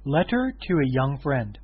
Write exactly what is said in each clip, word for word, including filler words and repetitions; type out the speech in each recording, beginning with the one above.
Letter to a Young Friend.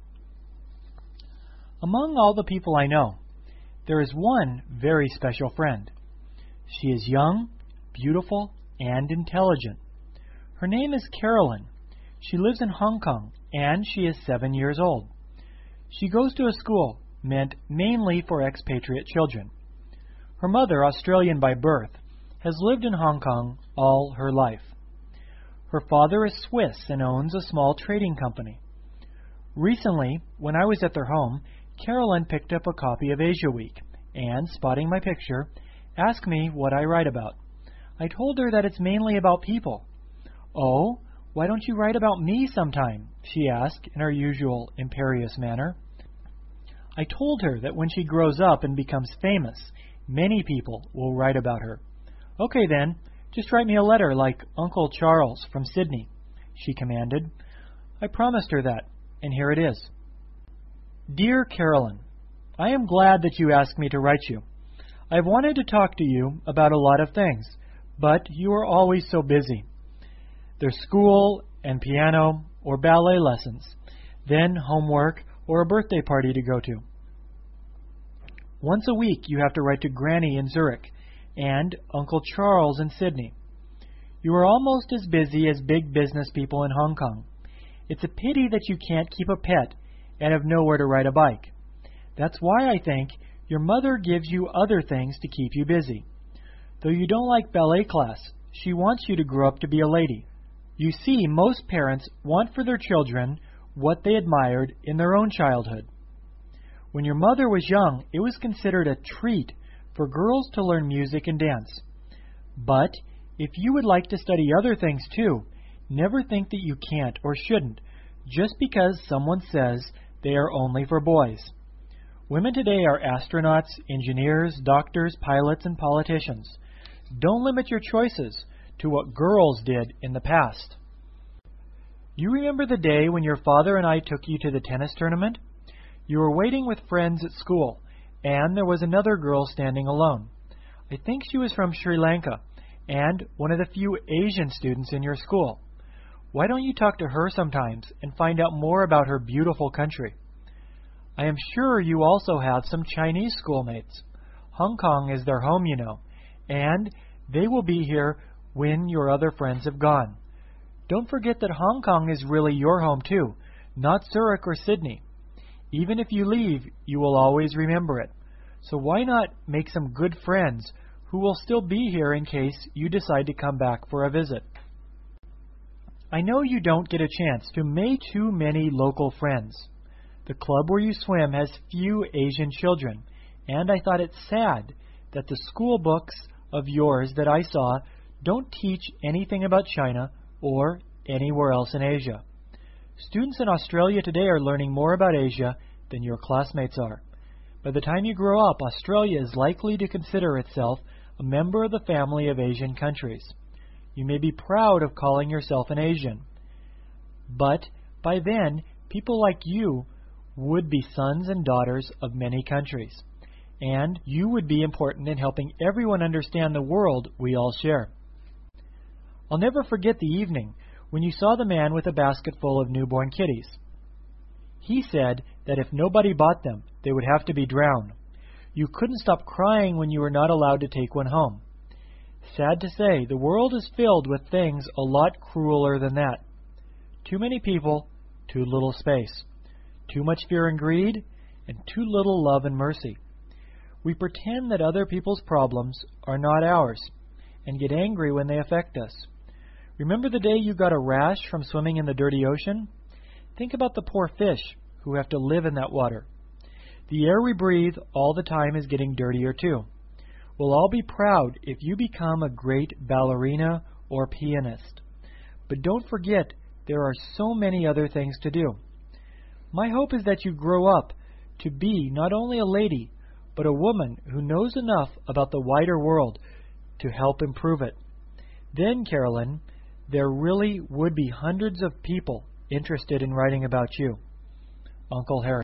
Among all the people I know, there is one very special friend. She is young, beautiful, and intelligent. Her name is Carolyn. She lives in Hong Kong, and she is seven years old. She goes to a school meant mainly for expatriate children. Her mother, Australian by birth, has lived in Hong Kong all her life. Her father is Swiss and owns a small trading company. Recently, when I was at their home, Carolyn picked up a copy of Asia Week and, spotting my picture, asked me what I write about. I told her that it's mainly about people. "Oh, why don't you write about me sometime?" she asked in her usual imperious manner. I told her that when she grows up and becomes famous, many people will write about her. "Okay then, just write me a letter like Uncle Charles from Sydney," she commanded. I promised her that, and here it is. Dear Carolyn, I am glad that you asked me to write you. I've wanted to talk to you about a lot of things, but you are always so busy. There's school and piano or ballet lessons, then homework or a birthday party to go to. Once a week you have to write to Granny in Zurich and Uncle Charles in Sydney. You are almost as busy as big business people in Hong Kong. It's a pity that you can't keep a pet and have nowhere to ride a bike. That's why I think your mother gives you other things to keep you busy. Though you don't like ballet class, she wants you to grow up to be a lady. You see, most parents want for their children what they admired in their own childhood. When your mother was young, it was considered a treat for girls to learn music and dance. But if you would like to study other things too, never think that you can't or shouldn't just because someone says they are only for boys. Women today are astronauts, engineers, doctors, pilots, and politicians. Don't limit your choices to what girls did in the past. You remember the day when your father and I took you to the tennis tournament? You were waiting with friends at school, and there was another girl standing alone. I think she was from Sri Lanka, and one of the few Asian students in your school. Why don't you talk to her sometimes and find out more about her beautiful country? I am sure you also have some Chinese schoolmates. Hong Kong is their home, you know, and they will be here when your other friends have gone. Don't forget that Hong Kong is really your home too, not Zurich or Sydney. Even if you leave, you will always remember it. So why not make some good friends who will still be here in case you decide to come back for a visit? I know you don't get a chance to make too many local friends. The club where you swim has few Asian children, and I thought it sad that the school books of yours that I saw don't teach anything about China or anywhere else in Asia. Students in Australia today are learning more about Asia than your classmates are. By the time you grow up, Australia is likely to consider itself a member of the family of Asian countries. You may be proud of calling yourself an Asian, but by then, people like you would be sons and daughters of many countries, and you would be important in helping everyone understand the world we all share. I'll never forget the evening when you saw the man with a basket full of newborn kitties. He said that if nobody bought them, they would have to be drowned. You couldn't stop crying when you were not allowed to take one home. Sad to say, the world is filled with things a lot crueler than that. Too many people, too little space. Too much fear and greed, and too little love and mercy. We pretend that other people's problems are not ours, and get angry when they affect us. Remember the day you got a rash from swimming in the dirty ocean? Think about the poor fish who have to live in that water. The air we breathe all the time is getting dirtier too. We'll all be proud if you become a great ballerina or pianist. But don't forget, there are so many other things to do. My hope is that you grow up to be not only a lady, but a woman who knows enough about the wider world to help improve it. Then, Carolyn, there really would be hundreds of people interested in writing about you. Uncle Harry.